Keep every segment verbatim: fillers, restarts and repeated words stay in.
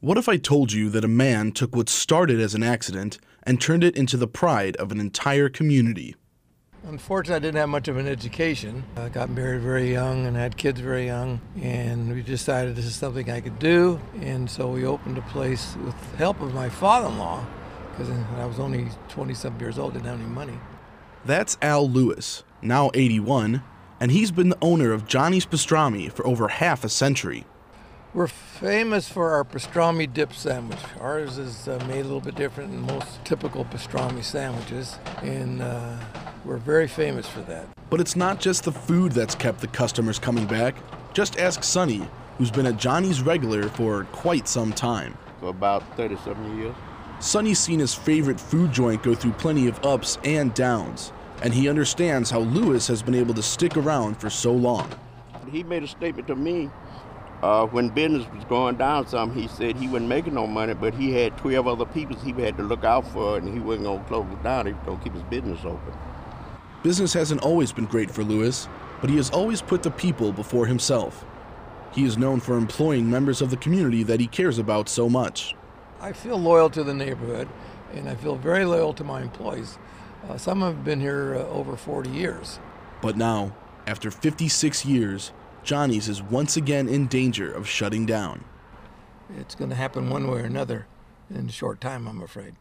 What if I told you that a man took what started as an accident and turned it into the pride of an entire community? Unfortunately, I didn't have much of an education. I got married very young and had kids very young, and we decided this is something I could do, and so we opened a place with the help of my father-in-law, because I was only twenty-something years old, didn't have any money. That's Al Lewis, now eighty-one, and he's been the owner of Johnny's Pastrami for over half a century. We're famous for our pastrami dip sandwich. Ours is uh, made a little bit different than most typical pastrami sandwiches, and uh, we're very famous for that. But it's not just the food that's kept the customers coming back. Just ask Sonny, who's been a Johnny's regular for quite some time. For about thirty-seven years. Sonny's seen his favorite food joint go through plenty of ups and downs, and he understands how Lewis has been able to stick around for so long. He made a statement to me uh, when business was going down some. He said he wasn't making no money, but he had twelve other people he had to look out for, and he wasn't going to close it down. He was going to keep his business open. Business hasn't always been great for Lewis, but he has always put the people before himself. He is known for employing members of the community that he cares about so much. I feel loyal to the neighborhood, and I feel very loyal to my employees. Uh, some have been here uh, over forty years. But now, after fifty-six years, Johnny's is once again in danger of shutting down. It's going to happen one way or another in a short time, I'm afraid.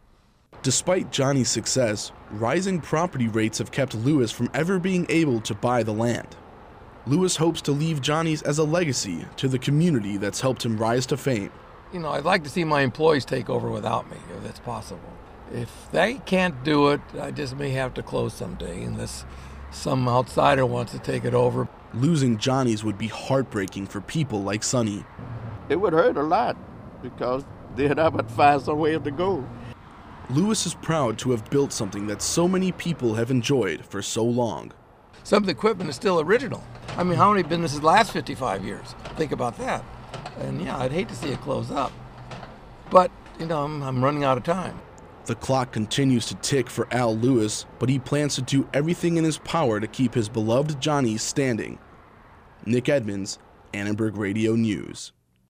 Despite Johnny's success, rising property rates have kept Lewis from ever being able to buy the land. Lewis hopes to leave Johnny's as a legacy to the community that's helped him rise to fame. You know, I'd like to see my employees take over without me, if that's possible. If they can't do it, I just may have to close someday unless some outsider wants to take it over. Losing Johnny's would be heartbreaking for people like Sonny. It would hurt a lot because then I would find somewhere to go. Lewis is proud to have built something that so many people have enjoyed for so long. Some of the equipment is still original. I mean, how many businesses last fifty-five years? Think about that. And yeah, I'd hate to see it close up. But, you know, I'm, I'm running out of time. The clock continues to tick for Al Lewis, but he plans to do everything in his power to keep his beloved Johnny's standing. Nick Edmonds, Annenberg Radio News.